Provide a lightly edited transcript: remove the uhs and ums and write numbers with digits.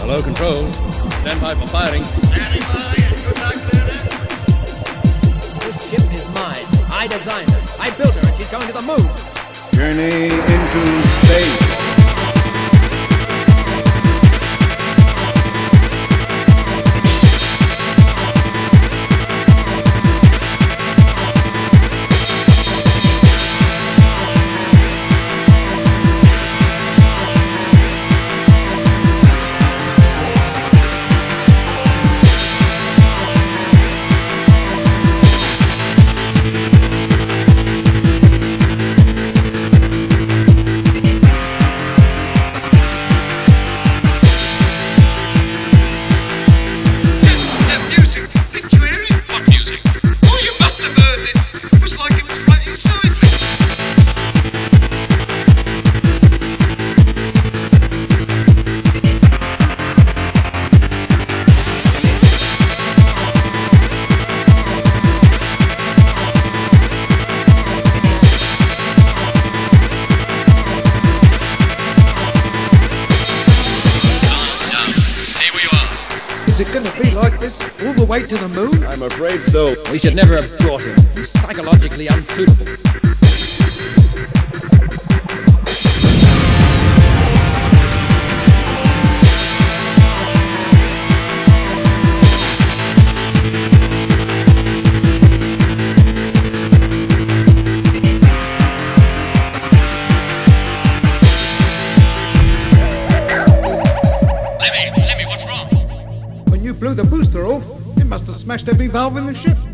Hello, Control. Stand by for firing. Standing by. Good luck, Leonard. This ship is mine. I designed her. I built her, and she's going to the moon. Journey into space. Is it going to be like this all the way to the moon? I'm afraid so. We should never have brought him. He's psychologically unsuitable. When you blew the booster off, it must have smashed every valve in the ship.